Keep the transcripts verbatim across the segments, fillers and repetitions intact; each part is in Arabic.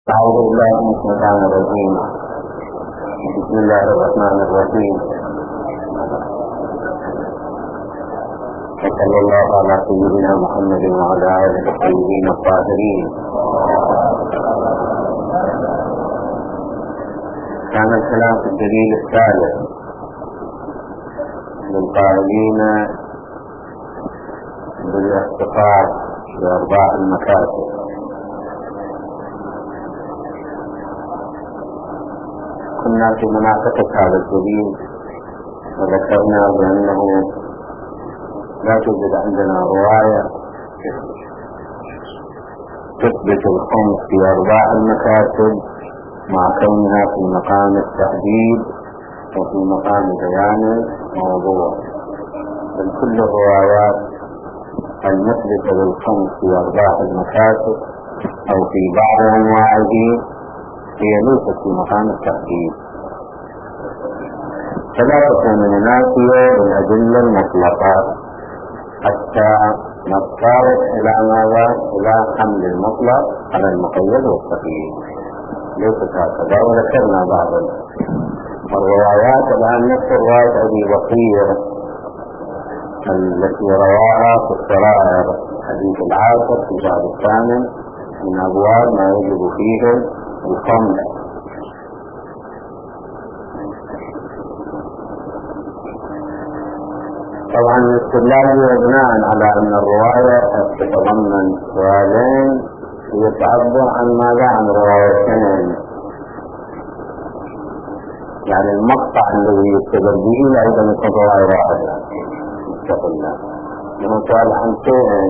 أعوذ بالله من الشيطان الرجيم. بسم الله الرحمن الرحيم. صلى الله على سيدنا محمد وعلى آله الطيبين الطاهرين. كان الكلام في الدليل الثالث للقائلين بالاحتقار بأرباح المكاسب. كنا في مناقشة هذا الدليل وذكرنا بأنه لا توجد عندنا رواية تثبت الخمس في أرباح المكاسب مع كونها في مقام التحديد وفي مقام بيان الموضوع، بل كل الروايات المثبتة للخمس في أرباح المكاسب أو في بعض أنواعه هي ليست في مقام التحديد، فلا تكون منافية للأدلة المطلقة حتى نضطر إلى ماذا؟ إلى حمل المطلق على المقيد والتقييد. ليست هكذا، وذكرنا بعض الروايات. الآن نذكر رواية أبي بكر التي رواها في السرائر حديث العاشر في الباب الثامن من أبواب ما يجب فيه الخمس. طبعا الاستدلال بناء على أن الرواية تتضمن سؤالين يتعبر عن ماذا؟ عن روايتين، يعني المقطع الذي يستدل به لا أيضا يكون رواية واحدة مستقلة. لأنه سؤال عن شيئين،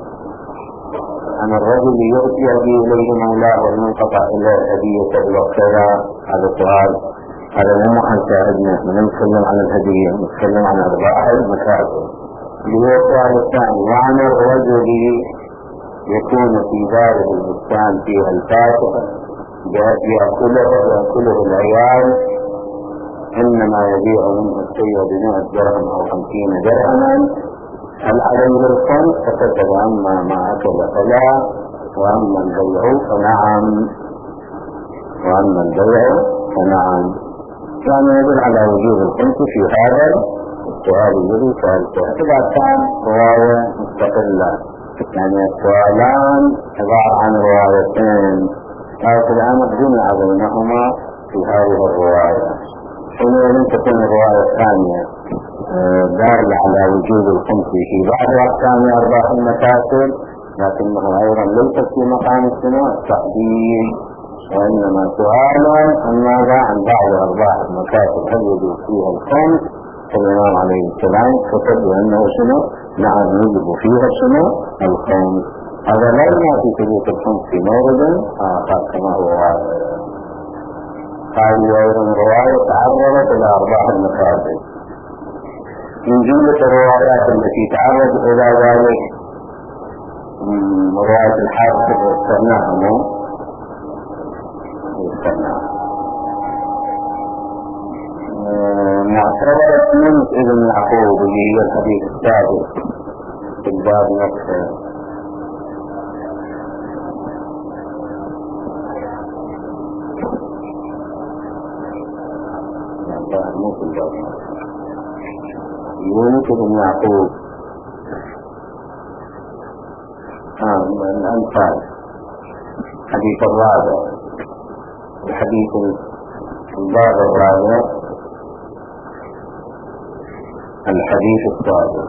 عن الرجل يؤتي أبي إليه مولاه والمنقطع إلى هدية وكذا، هذا سؤال، هذا مو محل شاهدنا. من نتكلم عن الهدية نتكلم عن أرباح المكاسب. اللي هو السؤال الثاني، وعن الرجل يكون في داره البستان فيها الفاكهة يأكله يأكله العيال، إنما يبيع منه الشيء بمئة درهم أو خمسين درهما، هل عليه الخمس؟ فكتب أما ما أكل فلا، وأما البيع فنعم، وأما البيع فنعم. يعني يدل على وجوب الخمس في هذا السؤال الذي سألته. إذا كان رواية مستقلة، يعني السؤالان عبارة عن روايتين، لكن الآن جمع بينهما في هذه الرواية، حينئذ تكون الرواية الثانية دالة على وجوب الخمس في بعض أحكام أرباح المكاسب، لكنه أيضا ليس في مقام التحديد، وإنما سؤالا عن ماذا؟ عن بعض أرباح المكاسب هل يجب فيها الخمس؟ فالإمام عليه السلام كتب بأنه شنو؟ نعم يجب فيها شنو؟ الخمس. هذا لا ينافي ثبوت الخمس في مورد آخر كما هو واضح. هذه أيضا رواية تعرضت إلى أرباح المكاسب. من جملة الروايات التي تعرضت إلى ذلك رواية الحافظ والسناهم معتبرة يونس ابن يعقوب اللي هي الحديث السابق في الباب نفسه. مو في الباب، يونس ابن يعقوب اه من الأنفال الحديث الرابع، الحديث الباب الرابع الحديث السابق.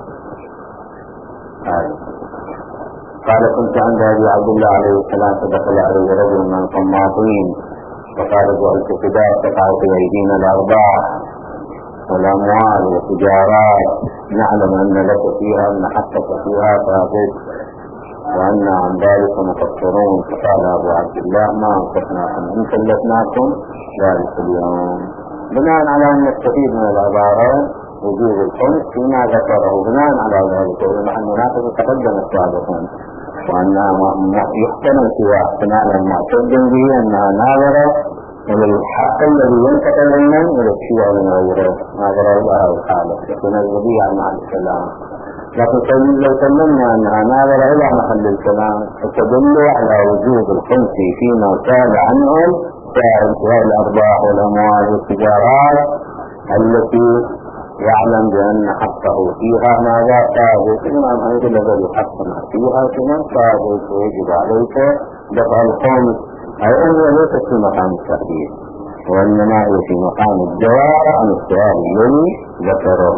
قال كنت عند أبي عبد الله عليه السلام فدخل عليه رجل من القماطين فقال جعلت فداك تقع في أيدينا الأرباح والأموال والتجارات، نعلم أن لك فيها أن حقك فيها فأبد وأن عن ذلك مقصرون. فقال أبو عبد الله ما أنصفناكم إن كلفناكم ذلك اليوم. بناء على أن نستفيد من العبارة وجوب الخمس فيما ذكره، بناء على ذلك مع المناقشة تقدمت سابقا، وأن يحتمل سوى احتمال المعتد به أنها ناظرة إلى الحق الذي ينتقل منه إلى الشيء من غيره، ناظرة إلى هذه الحالة يكون الربيع مع السلام. لكن لو سلمنا أنها ناظرة إلى محل الكلام فتدل على وجود الخمس فيما كان عنهم كانتهاء الأرباح والأموال والتجارات التي يعلم بأن حقه فيها ماذا ثابت، إمام أيضا الذي حقنا فيها كمان ثابت ويجب عليك دفع الخمس، أي أنه ليس في مقام التحديد وإنما هي في مقام الجواب عن السؤال الذي ذكره.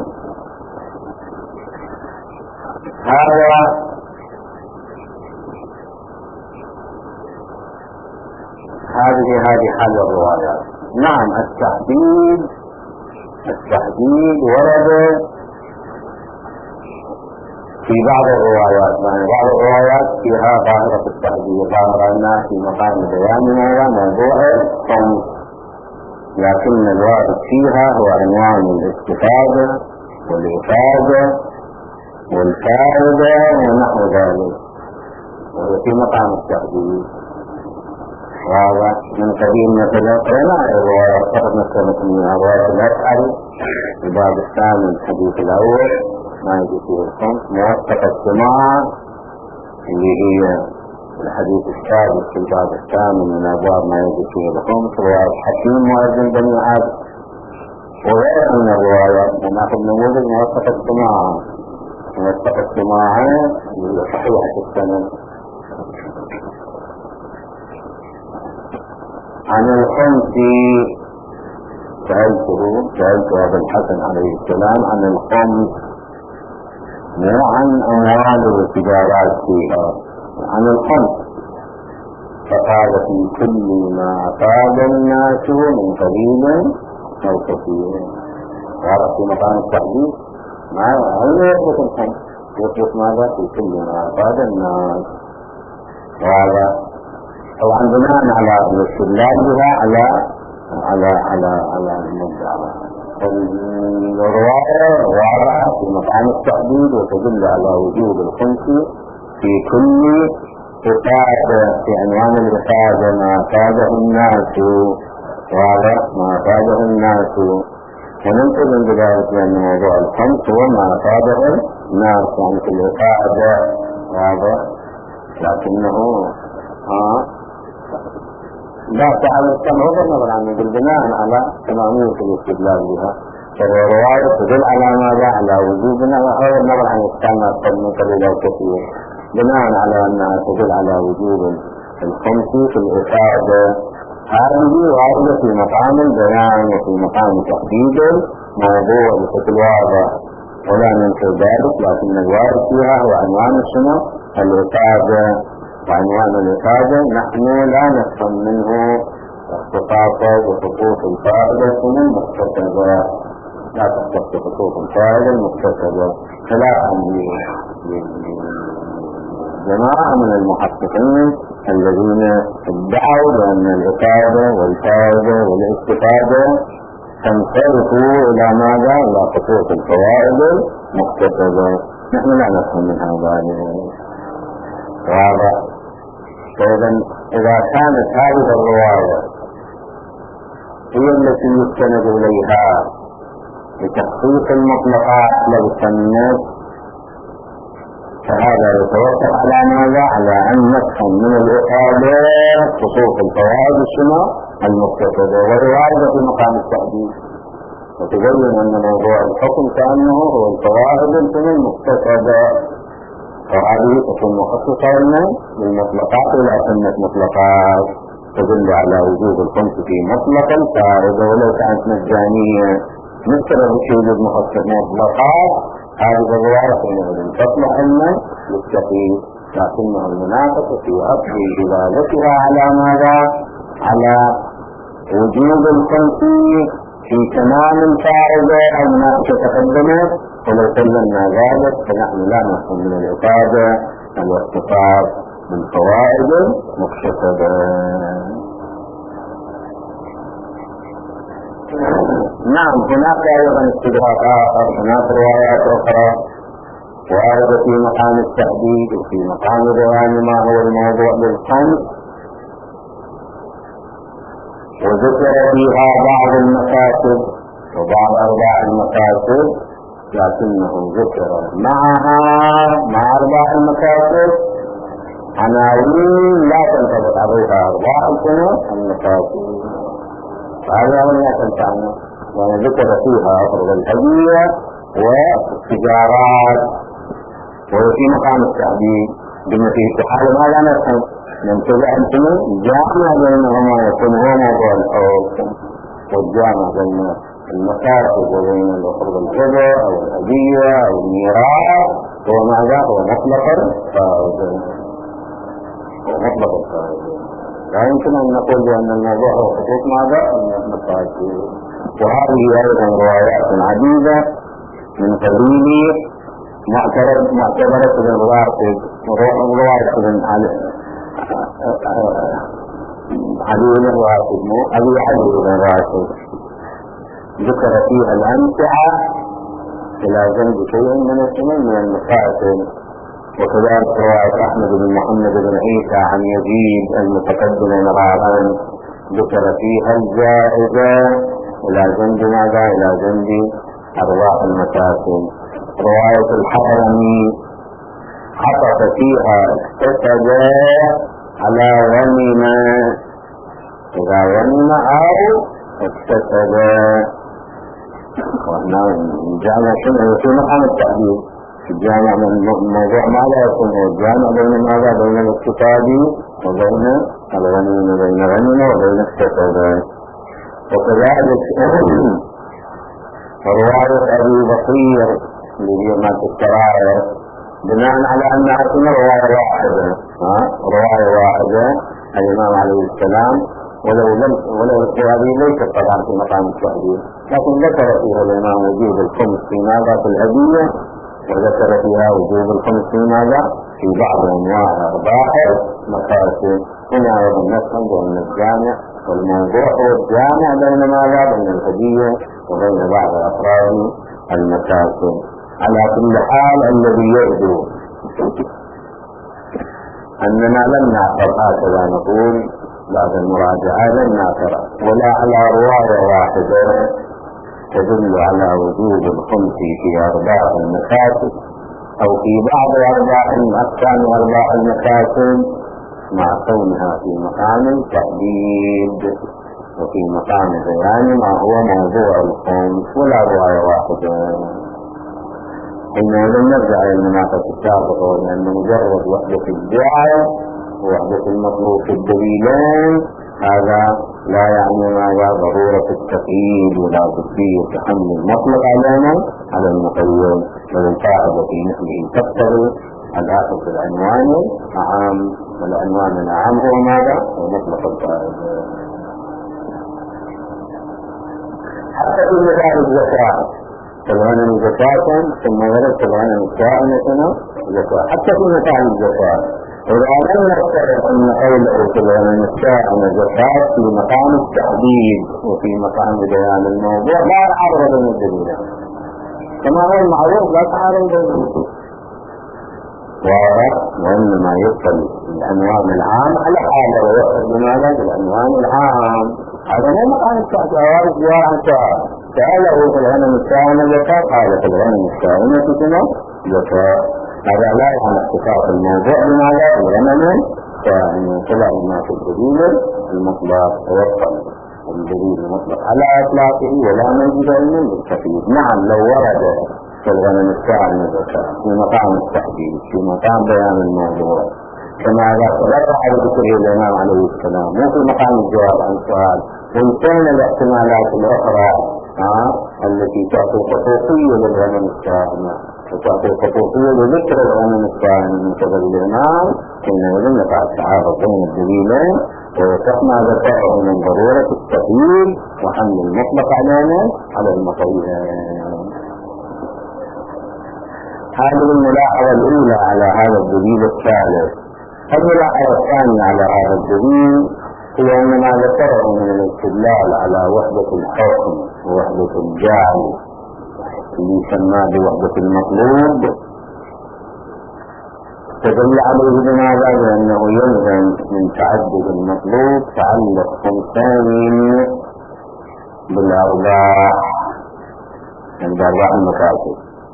هذا هذه هذه حال الروايات. نعم التحديد التحديد ورد في بعض الروايات، يعني بعض الروايات فيها ظاهرة التحديد، ظاهرة أنها في مقام بيانها موضوع الخمس، لكن الوارد فيها هو عنوان الاستفادة والإفادة والفائدة ونحو ذلك، وهو في مقام التحديد. وهذا من قبيل مثلا قرأنا الرواية فقط مثلا من رواية الأشعري في الباب الثامن الحديث الأول ما يجي فيه الخمس، موثق السماعة اللي هي الحديث السادس في الباب الثامن من أبواب ما يجي فيه الخمس، رواية حكيم مؤذن بني عبد وغيرها من الروايات. ونأخذ نموذج موثق السماعة، موثق السماعة اللي صحيحة السند عن الخمس. سألته سألت أبا الحسن عليه السلام عن الخمس، مو عن أموال والتجارات فيها، عن الخمس، فقال في كل ما أفاد الناس من قليل أو كثير. قال في مقام التحديد ما أين يثبت الخمس؟ يثبت ماذا؟ في كل ما أفاد الناس. وهذا طبعا بناء على الاستدلال بها على على على على المدعى. الرواية واضحة في مقام التحديد وتدل على وجود الخمس في كل إفادة، في عنوان الإفادة ما أفاده الناس، وهذا ما أفاده الناس، وننتظر بذلك لأن موضوع الخمس هو ما أفاده الناس يعني في الإفادة، وهذا لكنه ها لا تعالى كما هو النظر عنه بالبناء على تمامية الاستدلال بها. فالرواية تدل على ماذا؟ على وجودنا، وهو النظر عن السماء قد قليل أو كثير، بناء على أنها تدل على وجود الخمس في الإفادة. هذه واردة في مقام البيان وفي مقام تحديد الموضوع بشكل واضح ولا ننكر ذلك، لكن الوارد فيها هو عنوان السماء الإفادة. وعنوان الإفادة نحن لا نفهم منه اختصاصا وخطوط الفائدة من المكتسبة، لا تختص خطوط الفائدة المكتسبة. خلافا لجماعة من المحققين الذين ادعوا بأن الإفادة والفائدة والاستفادة تنصرفوا إلى ماذا؟ إلى خطوط الفوائد المكتسبة. نحن لا نفهم من هذا هذا. فإذا إذا كانت هذه الرواية هي التي يستند إليها لتخصيص المطلقات للسنة، فهذا يتوقف على ماذا؟ على أن نفهم من الإفادة خصوص الفوائد السنة المكتسبة والرواية في مقام التحديد، وتبين أن موضوع الحكم كأنه هو الفوائد السنة المكتسبة، وهذه تكون مخصصة لنا للمطلقات إلى سنة مطلقات تدل على وجود الخمس في مطلق الفائدة ولو كانت مجانية. مثل وجود مخصص مطلقات هذه الرواية حينئذ تصلح لنا للتقييد، لكنها المنافسة في أصل دلالتها على ماذا؟ على وجود الخمس في تمام الفائدة. المنافسة تقدمت، ولو سلمنا ذلك فنحن لا نفهم من الإفادة الاختصاص بالفوائد المكتسبة. نعم هناك أيضا استدراك آخر، هناك روايات أخرى واردة في مقام التحديد وفي مقام بيان ما هو الموضوع للخمس، وذكر فيها بعض المكاسب وبعض أرباع المكاسب لكنه ذكر معها مع أرباح المكاسب عناوين لا تنطبق عليها أرباح المكاسب، هذا لا تنفعنا. يعني ذكر فيها أفرض الهدية والتجارات، وفي مقام التعديل بما فيه استحالة ما لا نفهم ننتبع الجمع جامع بينهما يكون هو موضوع الحكم، والجامع بين المكاسب وبين الأفرض الهدى أو الهدية أو الميراث هو ماذا؟ هو مطلق الفائدة، هو مطلق الفائدة. لا يمكن أن نقول بأن الموضوع هو خصوص ماذا؟ المكاسب. وهذه أيضا روايات عديدة من قبيل معتبرة ابن الراشد ورواية ابن علي بن الراشد مو أبي علي بن الراشد ذكر فيها الأمتعة إلى جنب شيء من السنن من المكاسب. وكذلك رواية أحمد بن محمد بن عيسى عن يزيد المتقدم نظارا ذكر فيها الجائزة إلى جنب ماذا؟ إلى جنب أرواح المكاسب. رواية الحرمي حطت فيها اكتسب على غنم، إذا غنم أو اكتسب، وإحنا جامع شنو في مقام التعديل في الجامع من الموضوع ماذا يكون هو الجامع بين ماذا؟ بين الاكتساب وبين الغنم، بين غنم وبين اكتسب. وكذلك رواية أبي بصير اللي هي مات السرائر بناء على أنها تكون رواية واحدة، رواية واحدة الإمام عليه السلام، ولو لم ولو هذه ليست طبعا في مقام التحديد، لكن ذكر فيها الإمام وجوب الخمس في ماذا؟ في الهدية، وذكر فيها وجوب الخمس في ماذا؟ في بعض أنواع أرباح المكاسب. هنا أيضا نفهم بأن الجامع والموضوع هو الجامع بين ماذا؟ بين الهدية وبين بعض أفراد المكاسب. على كل حال الذي يبدو أننا لم نعثر هكذا نقول بعد المراجعة، لم نعثر ولا على رواية واحدة تدل على وجوب الخمس في أرباح المكاسب أو في بعض أرباح أقسام أرباح المكاسب، مع كونها في مقام التحديد وفي مقام بيان ما هو موضوع الخمس، ولا رواية واحدة. حينئذ نرجع إلى المناقشة السابقة، لأن مجرد وحدة الدعاء ووحدة المطلوب في الدليلين هذا لا يعني ماذا؟ ضرورة التقييد ولا تفسير تحمل المطلق علينا على المقيد، بل القاعدة في مثله تقتضي الآخر في العنوان أعام، والعنوان الأعام هو ماذا؟ هو مطلق القاعدة. حتى في مثال الزكاة الغنم زكاة ثم ورد الغنم الكائنة زكاة، حتى في مثال الزكاة إذا لم نفترض أن قوله في الغنم الكائنة زكاة في مقام التحديد وفي مقام بيان الموضوع لا يعارض بين الدليلين، كما هو المعروف لا تعارض بين الدليلين، وإنما يدخل العنوان العام على حاله ويأخذ بماذا؟ بالعنوان العام. هذا مو مقام التحديد. سأله في الغنم الكائنة زكاة، قال في الغنم الكائنة كما زكاة. هذا لا يعني اختصاص الموضوع بماذا؟ الغنم الكائنة، طلع ما في الدليل المطلق ويبقى الدليل المطلق على إطلاقه ولا نجد علم بالتقييد. نعم لو ورد في الغنم الكائنة زكاة في مقام التحديد في مقام بيان الموضوع كما ذكر على ذكره الإمام عليه السلام، مو في مقام الجواب عن سؤال، وإن كان الاحتمالات الأخرى آه التي تعطي خصوصية للغنم الكائنة وتعطي خصوصية لذكر الغنم الكائنة من قبل الإمام، حينئذ يقع التعارض بين الدليلين ويصح ما ذكره من ضرورة التقييد وحمل المطلق علينا على المقيد. هذه الملاحظة الأولى على هذا الدليل الثالث. الملاحظة الثانية على هذا الدليل هي أن ما ذكره من الاستدلال على وحدة الحكم ووحدة الجعل اللي يسمى بوحدة المطلوب تدل عليه بماذا؟ لأنه يلزم من تعدد المطلوب تعلق خمسين بالأرباح عند أرباح المكاسب،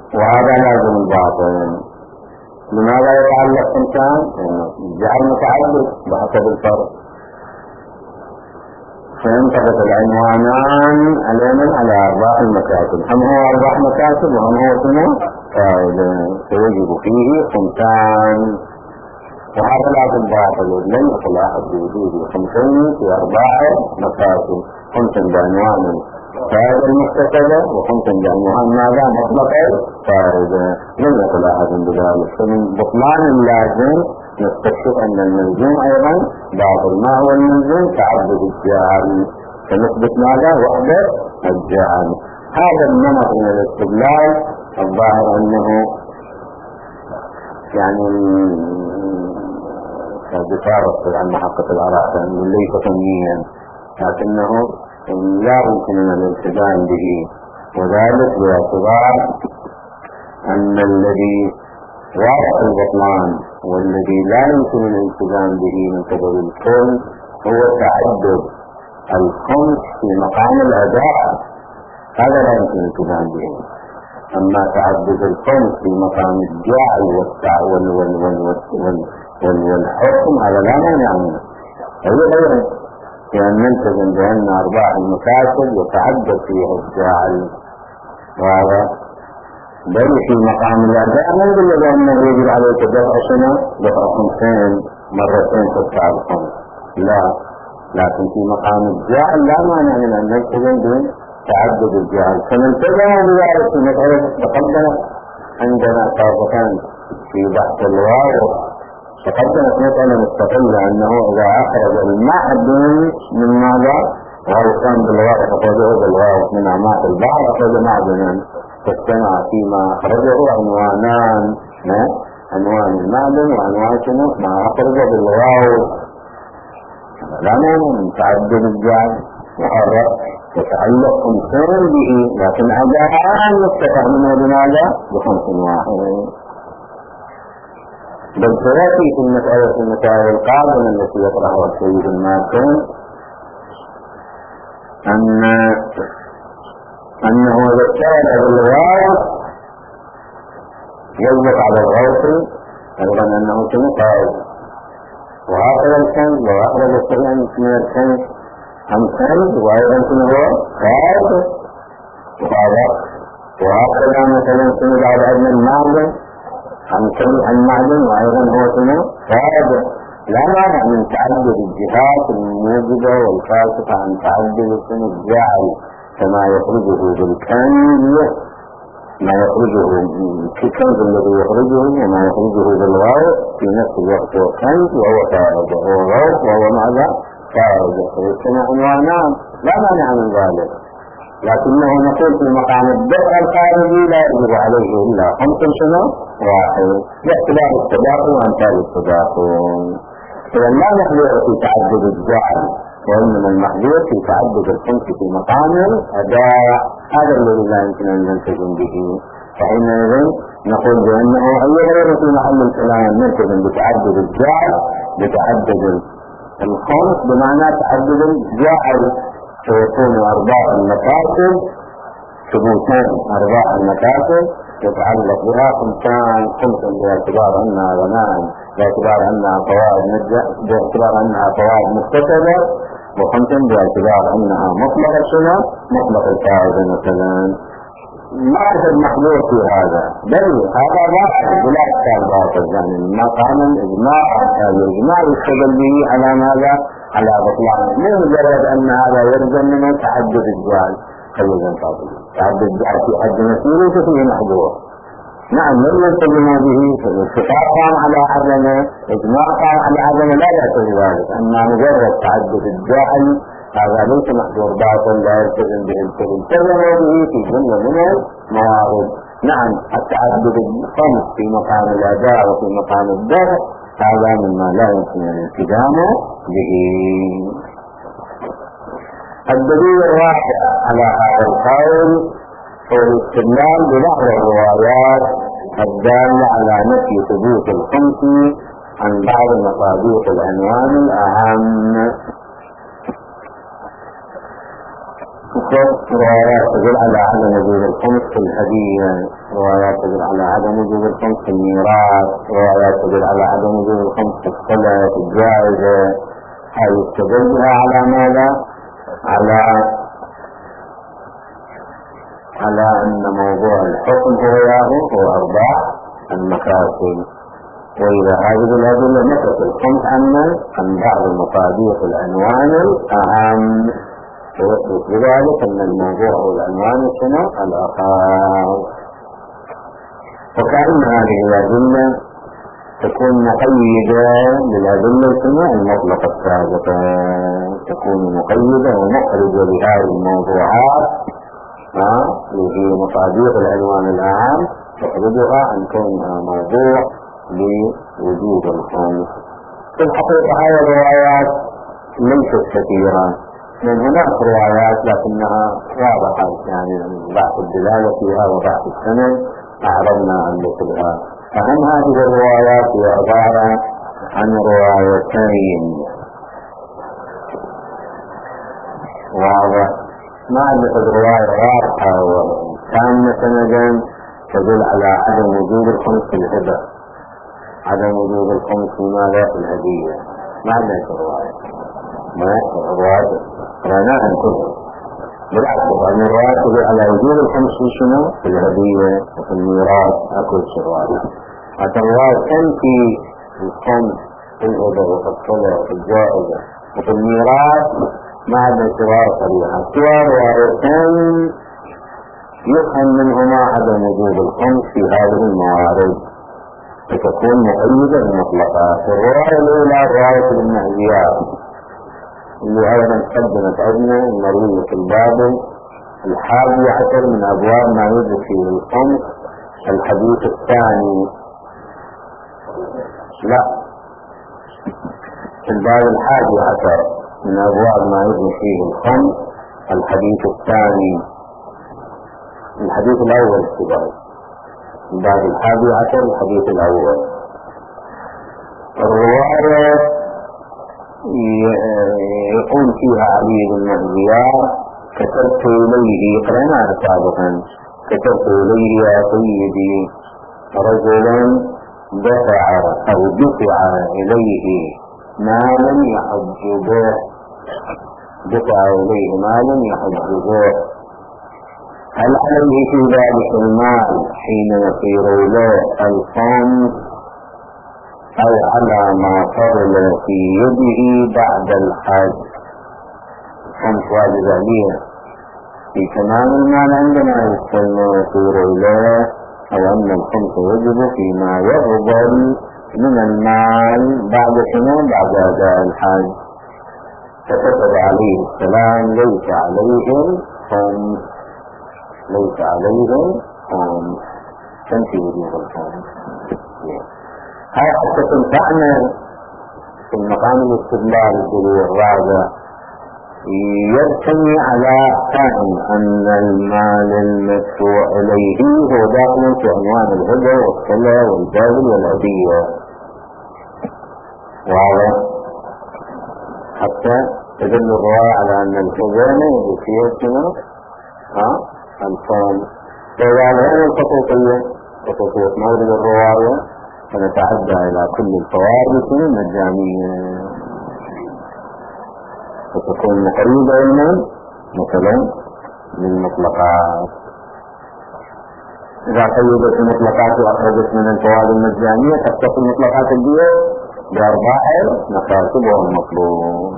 وهذا لازم الباطن. لماذا يتعلق خمسان؟ الجعل متعدد بحسب الفرق. فينطبق العنوانان علينا على أرباح المكاسب، هم هو أرباح مكاسب وهم هو سنة فائدة، فيجب فيه خمسان. وهذا لازم باطل، لن يصل أحد بوجود خمسين في أرباح مكاسب، خمسا بعنوان الفائدة المكتسبة وخمسا بعنوان ماذا؟ مطلق الفائدة، لن يصل أحد بذلك. فمن بطلان اللازم نستكشف أن الملزوم أيضا باطل. ما هو الملزوم؟ تعدد الجعل، فنثبت ماذا؟ وحدة الجعل. هذا النمط من الاستدلال الظاهر أنه يعني بفارق عن محقق الآراء أنه ليس فنيا، لكنه لا يمكننا الالتزام به، وذلك باعتبار أن الذي واقع البطلان والذي لا يمكن الالتزام به من قبل الكل هو تعدد الخمس في مقام الأداء، هذا لا يمكن الالتزام به. أما تعدد الخمس في مقام الجعل والحكم هذا لا مانع منه. أيضا لأن نلتزم بأن أرباح المكاسب يتعدد فيها الجعل، وهذا بل في مقام الأداء ما يدل بأنه يجب عليك دفع سنة دفع خمسين مرتين تدفع الخمس، لا، لكن في مقام الجعل لا مانع من أن نلتزم بتعدد الجعل. فنلتزم بذلك في مسألة تقدمت عندنا سابقا في بحث الواو، تقدمت مسألة مستقلة أنه إذا أخرج المعدن من ماذا؟ وهو كان بالواو أخرجه بالواو من أعماق البحر أخرج معدنا، فاجتمع فيما أخرجه عنوانان، عنوان المعدن وعنوان شنو ما أخرجه بالواو، لا مانع من تعدد الجعل، وهذا يتعلق خمسين به، لكن أداء يستطيع منه بماذا؟ بخمس واحد. بل سيأتي في المسألة المسائل القادمة التي يطرحها السيد الماكن أن أنه إذا اشتغل بالغاية يجب على الغوث أيضا أنه سنقاذ، وهكذا الكنز لو أخرج السبعين من الكنز هم كنز وأيضا سنه قاذ، وهكذا مثلا سنة على أدنى المعدن عن كل المعدن وأيضا هو سنة قاذ. لا مانع من تعدد الجهات الموجبة والكاشفة عن تعدد سنة الجعل، كما يخرجه بالكنز ما يخرجه كالكنز الذي يخرجه وما يخرجه بالغاء في نفس الوقت هو كنز وهو خارج، وهو غاء وهو ماذا؟ خارج، فيجتمع عنوانان لا مانع من ذلك، لكنه نقول في مقام الدفع الخارجي لا يجب عليه إلا خمس سنة واحد باعتبار التداخل وأمثال التداخل. إذا لا محذور في تعدد الجعل، وإنما المحذور في تعدد الخمس في مقام الأداء، هذا الذي لا يمكن أن نلتزم به. فحينئذ نقول بأنه أيضا في محل الكلام نلتزم بتعدد الجعل بتعدد الخمس بمعنى تعدد الجعل، فيكون أرباح المكاسب ثبوتان أرباح المكاسب يتعلق بها خمسان، خمسا باعتبار أنها غنائم باعتبار أنها فوائد نجح باعتبار أنها فوائد مكتسبة، وخمسا باعتبار أنها مطلق السنة مطلق الفائدة مثلا. ما أحد محظور في هذا، بل هذا باطل بلا إشكال باطل، يعني ما كان الإجماع الإجماع يستدل به على ماذا؟ على بطلان، مو مجرد أن هذا يلزم منه تعدد الجعل، خلينا نقول تعدد الجعل في حد مسيره فيه محظور. نعم لم يلتزموا به، الاتفاق كان على عدمه، إجماع كان على عدمه، لا يعتبر ذلك، أما مجرد تعدد الجعل هذا ليس محظور باطل لا يلتزم به الكل، التزموا به في جملة من المواعظ. نعم التعدد الخمس في مقام الأداء وفي مقام الدفع هذا مما لا يمكن الالتزام به. الدليل الرابع على هذا القول هو الاستدلال ببعض الروايات الدالة على نفي ثبوت الخمس عن بعض مصادق العنوان الأهم. روايات تدل على عدم وجود الخمس في الهدية روايات تدل على عدم وجوب الخمس في الميراث، روايات تدل على عدم وجوب الخمس في الصلاة الجائزة. هذه يستدلها على ماذا؟ على على أن موضوع الحكم هو ياهو هو أرباح المكاسب. وإذا هذه الأدلة نفت الخمس عنا عن بعض المصاديق العنوان الأهم، ويثبت بذلك أن الموضوع هو العنوان شنو؟ الأخاف. وكأن هذه الأدلة تكون مقيدة بالأدلة شنو؟ المطلقة السابقة، تكون مقيدة ومخرجة لهذه الموضوعات في مصاديق العنوان الأهم، تخرجها عن كونها موضوع لوجود الخمس. في الحقيقة هذه الروايات ليست كثيرة، من هناك روايات لكنها واضحة، يعني ضعف الدلالة فيها وضعف السند أعرضنا عن ذكرها. أهم هذه الروايات هي عبارة عن روايتين، واضح، ما عندك رواية واضحة وتامة سندا تدل على عدم وجود الخمس في الهبة، عدم وجود الخمس في ماذا؟ في الهدية. ما عندك رواية، ما يحصل رواية رأيناها كلها. بالعكس أن الرواية تدل على وجود الخمس في شنو؟ في الهدية وفي الميراث، أكل شرواية. حتى الرواية كان في الخمس في الهبة وفي الصلاة وفي الجائزة وفي الميراث ما عندنا رواية صريحة، سوى روايتين يفهم منهما عدم وجود الخمس في هذه الموارد، فتكون مؤيدة مطلقة. الرواية الأولى رواية ابن زياد اللي أيضا قدمت عندنا المروية في الباب الحادي عشر من أبواب ما يدرك فيه الخمس، الحديث الثاني، لا في الباب الحادي عشر من أبواب ما يدرك فيه الخمس، الحديث الثاني، الحديث الأول كذا، الباب الحادي عشر الحديث الأول. الرواية يقول فيها علي بن زياد: كتبت إليه، قرأناها سابقا، كتبت إليه يا سيدي رجلا دفع أو دفع إليه مالا يحج به، دفع إليه مالا يحج به، هل عليه في ذلك المال حين يصير له الخمس أو على ما فضل في يده بعد الحج؟ الخمس واجب عليه في تمام المال عندما يصير له، أو أن الخمس يجب فيما يفضل من المال بعد شنو؟ بعد أداء الحج. فكتب عليه السلام: ليس عليهم خمس، ليس عليهم خمس. كم في وجود الخمس؟ هاي حتى تنفعنا في المقام الاستدلال الدليل الرابع، يرتمي على فهم أن المال المدفوع إليه هو داخل في عنوان الهبة والصلاة والبذل والهدية، واضح؟ حتى تدل الرواية على أن الخزانة يجب فيها شنو؟ ها؟ الخمس. فإذا هذه الخطوطية خطوطية مورد الرواية فنتعدى إلى كل الفوارق المجانية، فتكون مقريبة علما مثلا للمطلقات. إذا قيدت المطلقات وأخرجت من الفوائد المجانية تختص المطلقات البيع بأرباح مكاسب والمطلوب.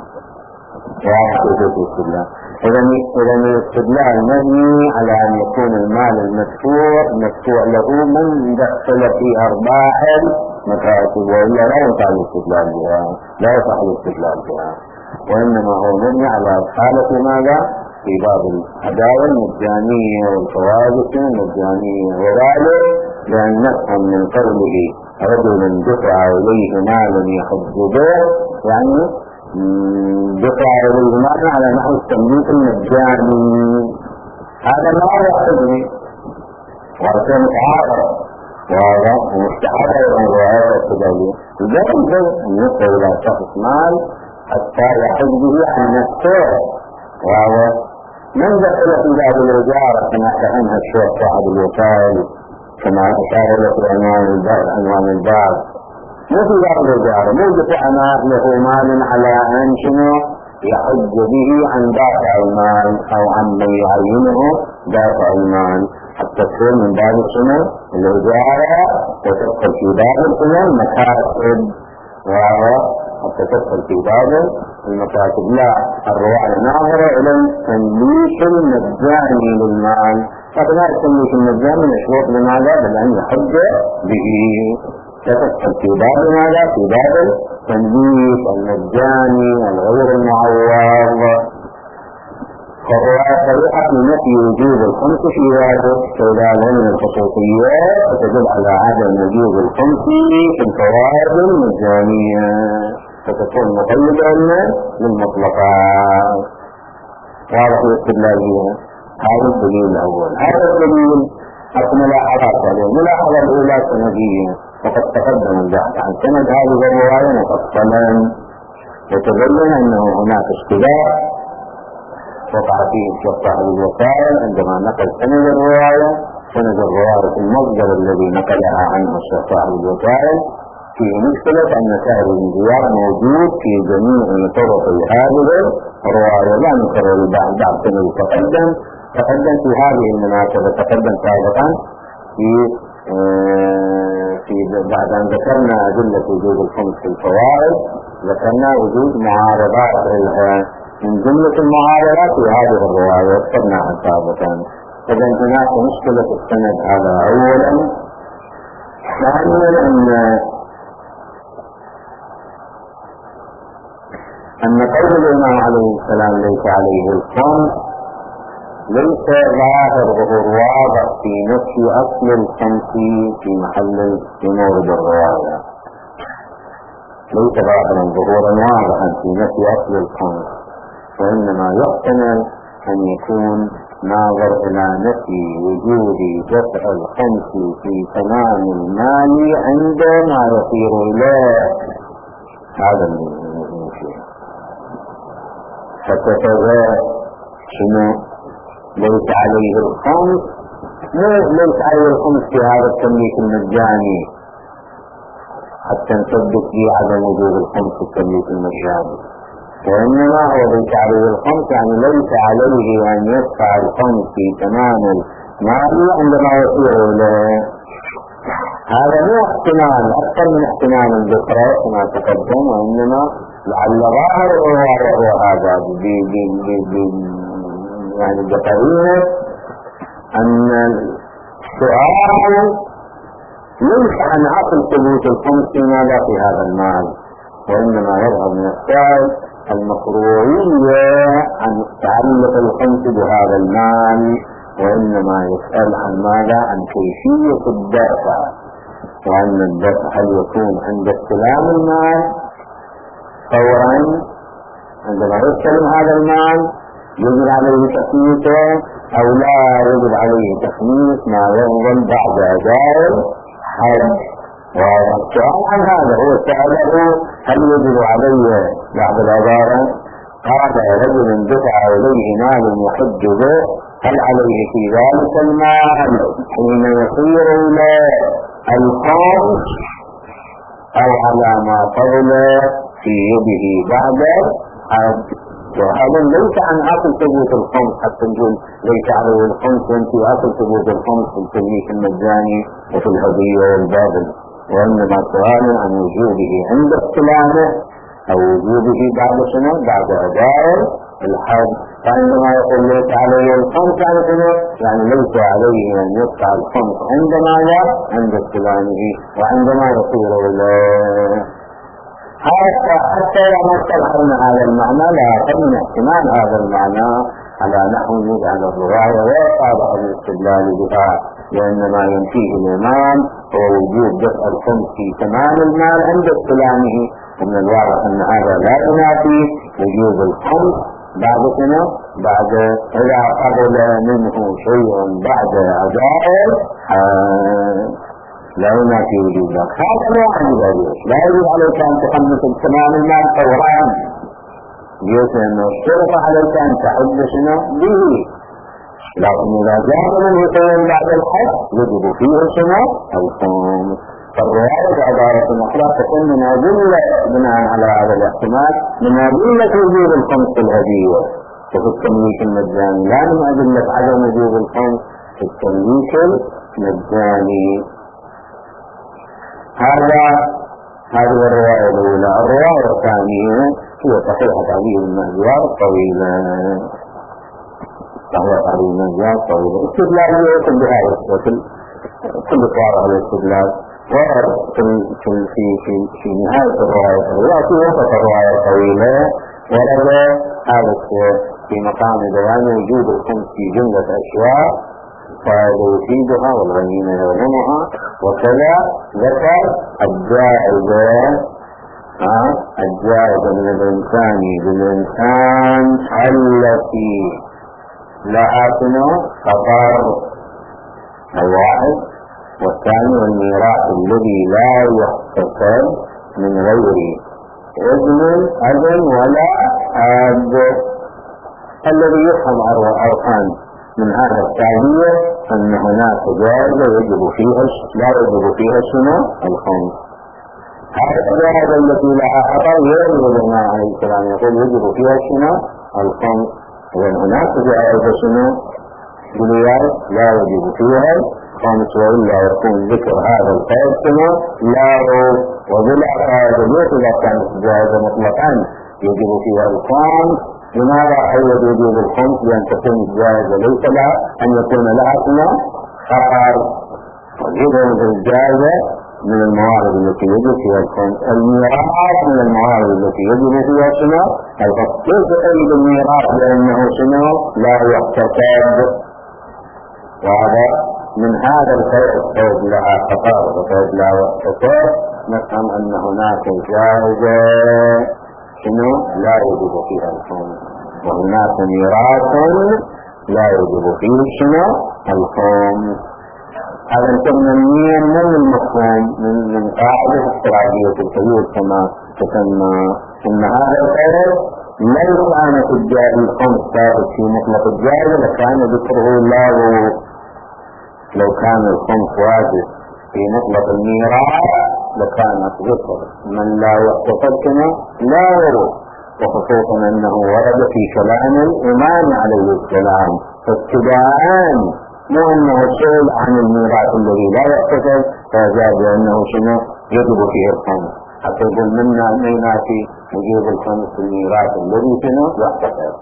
إذا الاستدلال مبني على أن يكون المال المدفوع مدفوع له من دخل في أرباح المكاسب، وإلا لا يصح الاستدلال بها، لا يصح الاستدلال بها، وإنما هو مبني على حالة ماذا؟ في باب الهدايا المجانية والفوائد المجانية، وذلك لأن نفهم من قوله رجل دفع إليه مال يحج به، يعني دفع إليه مال على نحو التمليك المجاني، هذا ما يحج به وهذا متعارض وهذا مستحب عن رواية التدليل. لذلك أن يصل إلى شخص مال حتى يحج به عن نفسه، وهذا من دخل في باب الإجارة كما فهمها الشيخ صاحب الوسائل كما أشار له في عنوان الباب. مو في باب الإجارة، مو بتعنى له مال على أن شنو يحج به عن دافع المال أو عن من يعينه دافع المال، حتى تصير من باب شنو الإجارة وتدخل في باب المكاسب، حتى تدخل في باب المكاسب. لا، الرواية ناظرة إلى التمليك المجاني للمال، لكن هذا التمليك المجاني مشروط لماذا؟ بأن يحج به. تدخل في باب ماذا؟ في باب التمليك المجاني الغير المعوض. فالرواية صريحة في نفي وجوب الخمس في هذا استوداء من الخصوصيات، وتدل على عدم وجوب الخمس في الفوائد المجانية، فتكون مقيدة للمطلقات. واضح الاستدلال بها. هذا الدليل الأول. هذا الدليل ملاحظات عليه. الملاحظة الأولى سندية، وقد تقدم البحث عن سند هذه الرواية مفصلا، وتبين أنه هناك اشتباه وقع فيه الشيخ صاحب الوسائل عندما نقل سند الرواية. سند الرواية المصدر الذي نقلها عنه الشيخ صاحب الوسائل فيه مشكلة أن سهل بن زياد موجود في جميع طرق هذه الرواية، لا نكرر بعد بعد سند تقدم تقدم في هذه المناسبة، تقدم سابقا في في بعد أن ذكرنا أدلة وجود الخمس في الفوائد، ذكرنا وجود معارضات من جملة المعارضات في هذه الرواية ذكرناها سابقا. إذا هناك مشكلة السند هذا أولا. ثانيا أن أن قول الإمام عليه السلام ليس عليه الخمس ليس ظاهر ظهور واضح في نفي أصل الخمس في محل في مورد الرواية، ليس ظاهرا ظهورا واضحا في نفي أصل الخمس، وإنما يحتمل أن يكون ناظر إلى نفي وجود دفع الخمس في تمام المال عندما يصير إليه. هذا المشكلة. فتتغى شنو ليس عليه الخمس، ليس عليه الخمس في هذا التمليك المجاني حتى نثبت به عدم وجود الخمس في التمليك المجاني، وإنما هو ليس عليه الخمس يعني ليس عليه أن يدفع الخمس في تمام المال عندما يصير إليه. هذا مو احتمال، أكثر من احتمال الذكرى كما تقدم، وإنما لعل ظاهر هو هذا يعني بقرينة أن السؤال ليس عن عقل ثبوت الخمس ماذا في هذا المال، وإنما يظهر من السؤال المشروعية عن تعلق الخمس بهذا المال، وإنما يسأل عن ماذا؟ عن كيفية الدفع، وأن الدفع هل يكون عند استلام المال فورا عندما يستلم هذا المال يجب عليه تخميسه أو لا يجب عليه تخميس ما يفضل بعد أداء الحج. والسؤال عن هذا هو سأله هل يجب عليه بعد الأداء؟ قال رجل دفع إليه مال يحج به هل عليه في ذلك المال حين يصير إلى الخمس أو على ما قبل في يده بعد الحج؟ وهذا ليس عن أصل ثبوت الخمس حتى نقول ليس عليه الخمس وانت أصل ثبوت الخمس في التمليك المجاني وفي الهدية والبادل، وإنما سؤال عن وجوده عند استلامه أو وجوده بعد سنة بعد أداء الحج. فعندما يقول ليس عليه الخمس يعني سنة يعني ليس عليه أن يدفع الخمس عندما لا عند استلامه وعندما يصير إليه. حتى لما استلحقنا هذا المعنى لا يقدم احتمال هذا المعنى على نحو يجعل الرواية ويصابح الاستدلال بها، لأنما ينفيه الإمام هو وجود دفع الخمس في تمام المال عند استلامه، ومن الواضح أن هذا لا ينافي وجود الخمس بعد سنة بعد إذا قبل منه شيء بعد أداء لا ينافي وجود ذلك. هذا لا يجب عليك، لا يجب عليك أن تخمس تمام المال فورا، ليس أنه اشترط عليك أن تحج شنو به، لكن إذا جاء من يتين بعد الحج يجب فيه شنو؟ الخمس. فالرواية عبارة أخرى تكون من أدلة بناء على هذا الاحتمال من أدلة وجوب الخمس في الهدية وفي التمليك المجاني، لا من أدلة عدم وجوب الخمس في التمليك المجاني. هذا هذه الرواية الأولى. الرواية الثانية هي صحيحة علي بن مهجوار طويلة، صحيحة علي بن مهجوار طويلة. استدلالية بهذا الشكل كل صار على الاستدلال. ورد في في في في نهاية الرواية الرواية في وسط الرواية الطويلة ورد هذا الشيء في مقام بيان وجود الخمس في جملة أشياء فهذا يفيدها والغنيمة يغنمها، وكذا ذكر الجائزة الجائزة من الإنسان بالإنسان التي لها خطر الواحد، والثاني الميراث الذي لا يحتسب من غير إذن أذن ولا آب. الذي يفهم أركان من هذا التعبير أن هناك جائزة يجب فيها لا يجب فيها شنو؟ الخمس. هذه الجائزة التي لها خطر يرد الإمام عليه السلام يقول يجب فيها شنو؟ الخمس. إذن هناك جائزة شنو؟ بنيات لا يجب فيها الخمس، وإلا يكون ذكر هذا القيد شنو؟ لا وبلا قاعدة إذا كانت جائزة مطلقا يجب فيها الخمس. لماذا حيث يجب الخمس؟ لأن تكون الجائزة ليس لها أن يكون لها شنو؟ خطر. وإذا الجائزة من الموارد التي يجب فيها الخمس. الميراث من الموارد التي يجب فيها شنو؟ الخمس. كيف تقيد الميراث لأنه شنو؟ لا يحتسب. وهذا من هذا القيد قيد لها خطر وقيد لا يحتسب نفهم أن هناك جائزة شنو؟ لا يجب فيها الخمس، وهناك ميراث لا يجب فيه شنو؟ الخمس. هذا تمنيا من المفهوم من من قاعدة استراتيجية الحدود كما تسمى ان هذا القيد لو كانت الجائزة الخمس ثابت في مطلق الجائزة لكان ذكره لا لو كان الخمس واجب في مطلق الميراث لكانت ذكر من لا يحتسب كما لا يرد، وخصوصا انه ورد في كلام الامام عليه السلام فابتداء مو انه سئل عن الميراث الذي لا يحتسب فجاء بانه شنو يجب فيه الخمس، حتى يقول منا اننا في وجوب الخمس في الميراث الذي شنو يحتسب.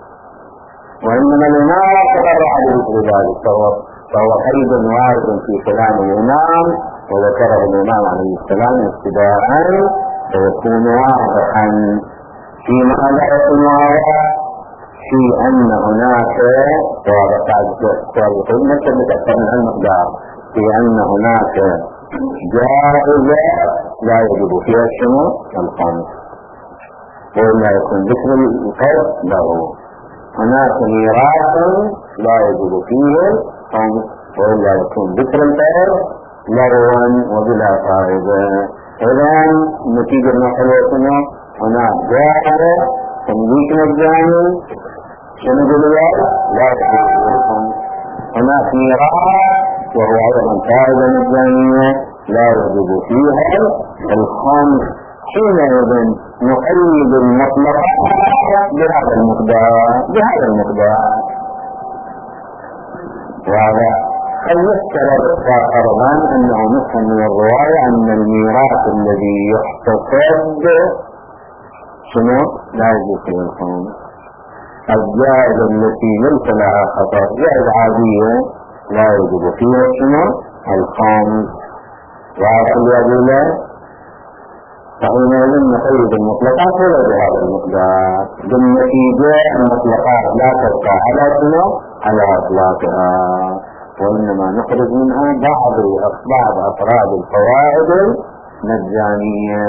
وانما الامام تبرع بذكر ذلك فهو فهو قيد وارد في كلام الامام وذكره الإمام عليه السلام ابتداء فيكون واضحا. في ماذا يكون واضح؟ في أن هناك المقدار في أن هناك جائزة لا يجب فيها شنو؟ الخمس، وإلا يكون ذكر القيد له. هناك ميراث لا يجب فيه الخمس، وإلا يكون ذكر القيد لغوا وبلا فائدة. إذن نتيجة نحلوتنا هناك جائزة تمليك مجاني شنو بالوقت لا يجب. هناك ميراث وهو أيضا فائدة مجانية لا يجب فيها الخمس. حينئذ نقيد المطلق بهذا المقدار بهذا المقدار وهذا هل يفترض أيضا أنه نفهم من الرواية أن الميراث الذي يحتسب شنو؟ لا يجب فيه الخمس. الجائزة التي ليس لها خطر جائزة عادية لا يجب فيها شنو؟ الخمس. وعلى الأدلة فحينئذ نقيد المطلقات ولا بهذا المقدار. بالنتيجة المطلقات لا تبقى على شنو؟ على إطلاقها، وإنما نخرج منها بعض بعض أفراد الفوائد المجانية.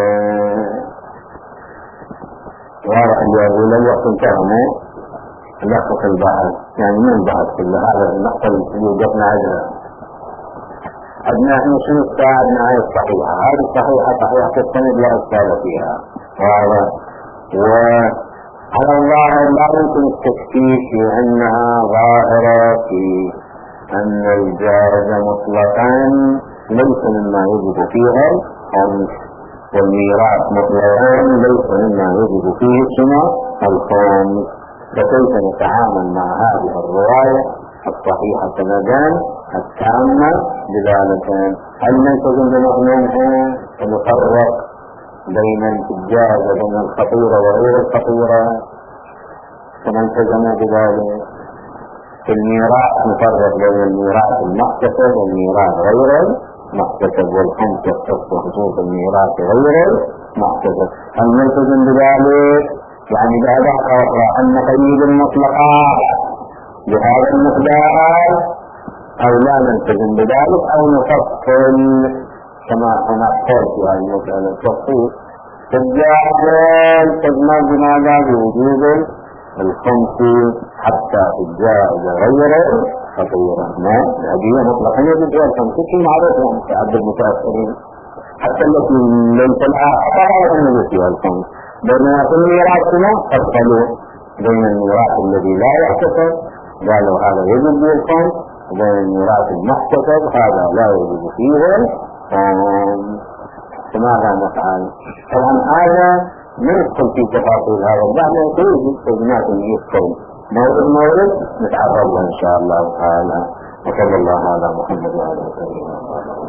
واضح اللي يقول الوقت انتهى لخص البحث يعني من البحث كل هذا النقطة اللي وقفنا عليها. عندنا احنا شنو استعدنا هاي الصحيحة، هذه الصحيحة صحيحة السند لا استعد فيها. وعلى الله لا يمكن التشكيك في أنها ظاهرة في أن الجائزة مطلقا ليس مما يجب فيها الخمس، والميراث مطلقا ليس مما يجب فيه شنو الخمس. فكيف نتعامل مع هذه الرواية الصحيحة سندان التامة بذلك؟ هل نلتزم بمعنونها ونفرق بين الجائزة وبين الخطيرة وغير الخطيرة كما التزموا بذلك؟ في الميراث نفرق بين الميراث المحتسب والميراث غير المحتسب، والخمس يختص بخصوص الميراث غير المحتسب. هل نلتزم بذلك؟ يعني بهذا أخرى أن نقيد المطلقات بهذا المقدار أو لا نلتزم بذلك، أو نفصل كما أنا قلت في هذه المسألة التفصيل. فالجائزة تجمع بماذا؟ بوجود الخمس حتى في الجائزة غير خطيرة. ما هذه مطلقا يجب فيها الخمس في معروف عن تعدد المتأثرين، حتى التي ليس لها خطر أن يجب فيها الخمس. بينما في الميراث فصلوا بين الميراث الذي لا يحتسب قالوا هذا يجب فيه الخمس، وبين الميراث المحتسب هذا لا يجب فيه الخمس. فماذا نفعل؟ طبعا هذا ندخل في تفاصيل هذا بعد ما يجب تجمعات يذكر مورد مورد نتعرض له إن شاء الله تعالى. وصلى الله على محمد وعلى آله وسلم.